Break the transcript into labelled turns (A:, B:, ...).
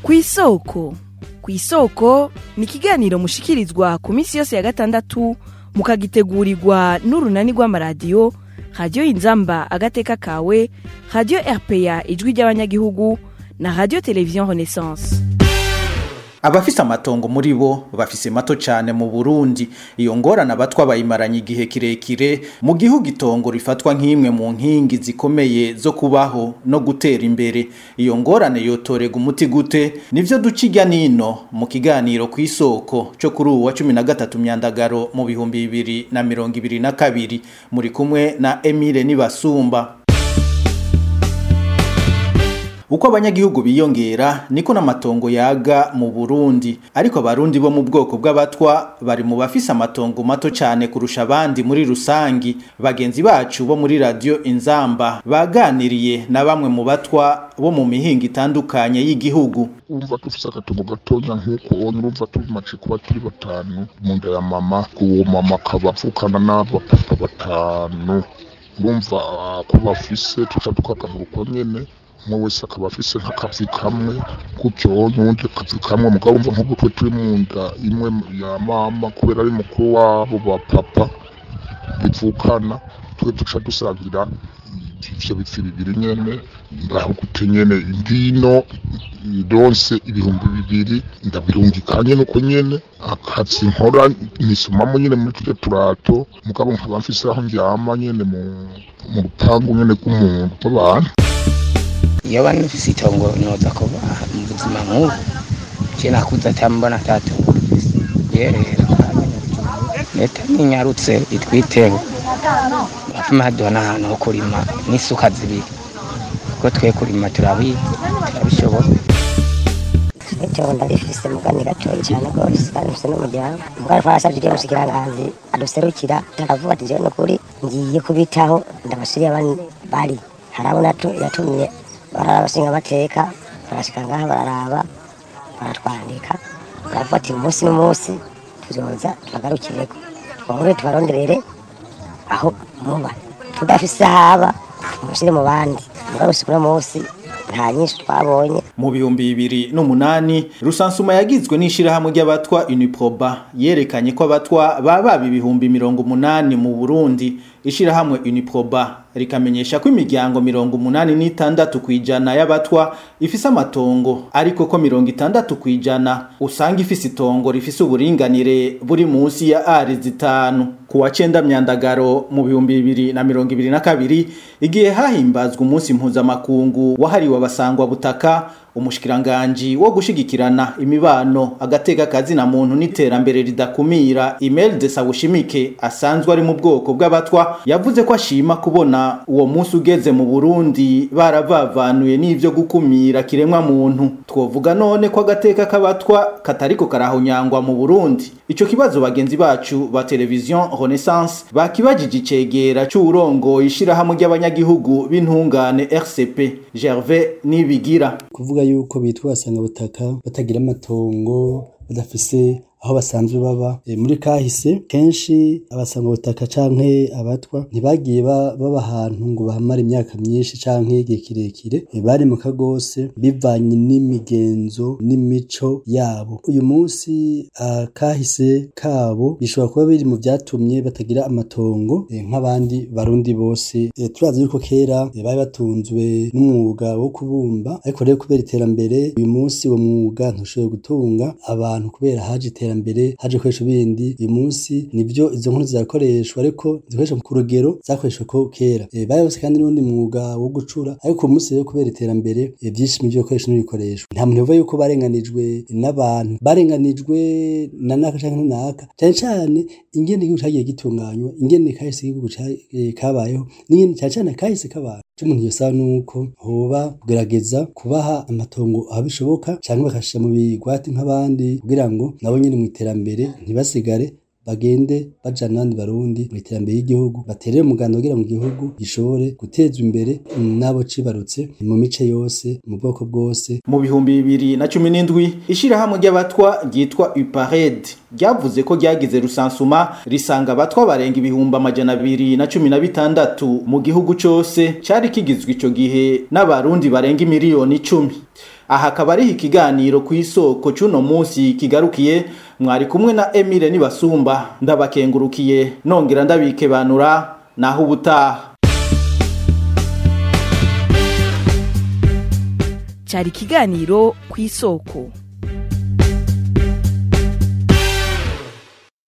A: Kw'isoko. Kw'isoko ni ikiganiro mushikirizwa ku minsi yose ya gatandatu mukagitegurirwa n'urunani rw'amaradiyo Radio Inzamba agateka kawe, Radio RPA ijwi ry'abanyagihugu na Radio Television Renaissance.
B: Abafise amatongo muri bo bafise mato cyane mu Burundi. Iyo ngorana batwa bayimaranye igihe kirekire mu gihugu itongo rifatwa nk'imwe mu nkingi zikomeye zo kubaho no gutera imbere. Iyo ngorane yotorega umuti gute? Nivyo ducijya nino mu kiganiro kw'isoko cyo kuri uwa 13 Myandagaro mu 2022 muri kumwe na Emile Nibasumba. Uko abanyagihugu biyongera niko n'amatongo yaga mu Burundi, ariko abarundi bo mu bwoko bw'abatwa bari mu bafise amatongo mato cyane kurusha abandi muri rusangi. Bagenzi bacu bo muri Radio Inzamba baganiriye na bamwe mu batwa bo mu mihinga itandukanye y'igihugu.
C: Urumva dufise agatongo gatonya nk'uko urumva tumaze kuba turi batanu mu nda ya mama, uwo mama akabavukana n'abapapa batanu. Urumva ko bafise tuca tukakabura uko nyene, umwe wese akaba afise nk'akazi kamwe gutyo n'undi akazi kamwe. Mugabo umva nk'ubu twe turi mu nda imwe ya mama kubera ari mukuru wabo ba papa bivukana, twe duca dusagira ivyo bipfi bibiri nyene ngaho gute nyene indino donse 2,000 ndabirungikanye nuko nyene akazi nkora nisomamo nyene muri tuje turato. Mugabo nkaba mfise aho ndyama nyene mu rupangu nyene rw'umuntu w'abantu.
D: Iyo banufise itongo noza kuba mu buzima nk'ubu je nakuza tambona tatu yerera leta ninyarutse itwiteho bafuma hadona ahantu ho kurima n'isuka zibiri kuko twe kurima turabishobora.
E: Icyo ndabifise mugani gatoyi cyane rwose ndabifise n'umuryango mugari twasabye ryo mushikiranganje aduserukira taravuga ati je no kuri ngiye kubitaho ndabashiriye abandi bari harabona yatumye barabashinga bateka barashika ngaha bararaba baratwandika bafata umunsi n'umunsi tuzoza tubagarukireko twongere tubaronderere aho muba tudafise haba mushire mu bandi mugabo sikura munsi nta nyinshi twabonye.
B: Mu 2008 rusansuma yagizwe n'ishirahamwe ry'abatwa Uniproba yerekanye ko abatwa baba 80,000 mu Burundi. Ishirahamwe Uniproba rikamenyesha ko imiryango 86% y'abatwa ifise amatongo, ariko ko 60% usanga ifise itongo rifise uburinganire buri munsi ya ari 5. Kuwa 9 Myandagaro mu 2022 igihe hahimbazwa umunsi mpuzamakungu wahariwe abasangwa butaka, umushikiranganje wo gushigikirana imibano agateka kazi na muntu n'iterambere ridakumira Imelda Sawushimike asanzwe ari mu bwoko bw'abatwa yavuze ko ashima kubona uwo munsi ugeze mu Burundi baravavanuye n'ivyo gukumira kiremwa muntu. Twovuga none ko agateka k'abatwa katariko karahonyangwa mu Burundi. Ico kibazo bagenzi bacu ba Television Renaissance bakibajije icegera c'urongo ishirahamwe ry'abanyagihugu b'intungane RCP Gervais Nibigira.
F: Kuvuga yuko bitwa basanga butaka batagira amatongo badafise aho basanzwe baba muri kahise kenshi abasanga butaka canke abatwa ntibagiye baba ahantu ngo bahamara imyaka myinshi canke igihe kirekire, bari mu kagose bivanye n'imigenzo n'imico yabo. Uyu munsi kahise kabo bishobora kuba biri mu vyatumye batagira amatongo nk'abandi barundi bose. Turazi yuko kera bari batunzwe n'umwuga wo kubumba, ariko rero kubera iterambere uyu munsi uwo mwuga ntushoboye gutunga abantu kubera haje mbere haje kwesha bindi. Uyu munsi nivyo izo nkuru zakoreshwa, ariko zikoresha ku rugero zakoreshwa ko kera. Bayose kandi n'undi mwuga wo gucura, ariko umunsi rero kubera iterambere byinshi mu byo koresha n'ibikoresho. Nta muntu yova yuko barenganijwe n'abantu, barenganijwe na naka canke naka, cyane ingene igihugu cyagiye gitunganywa, ingene kahise igihugu kabayeho, n'ingene cyane kahise kabaye. Umuntu yosaba nuko hoba kugerageza kubaha amatongo abishoboka canke bakashira mu bigwati nk'abandi kugira ngo nabo nyene mu iterambere ntibasigare, bagende bajana n'abandi barundi mu iterambere y'igihugu, baterere umuganda kugira ngo igihugu gishobore gutezwa imbere nabo cibarutse mu mice yose mu bwoko bwose.
B: Mu 2017 ishirahamwe ry'abatwa ryitwa UPARED ryavuze ko ryagize rusansuma risanga abatwa barenga 216 mu gihugu cose cari kigizwe ico gihe n'abarundi barenga miliyoni 10. aha akaba ari ikiganiro ku isoko cy'uno munsi kigarukiye. Mwari kumwe na Emile Nibasumba, ndabakengurukiye nongera ndabikebanura naho ubutaha.
A: Cyari ikiganiro ku isoko.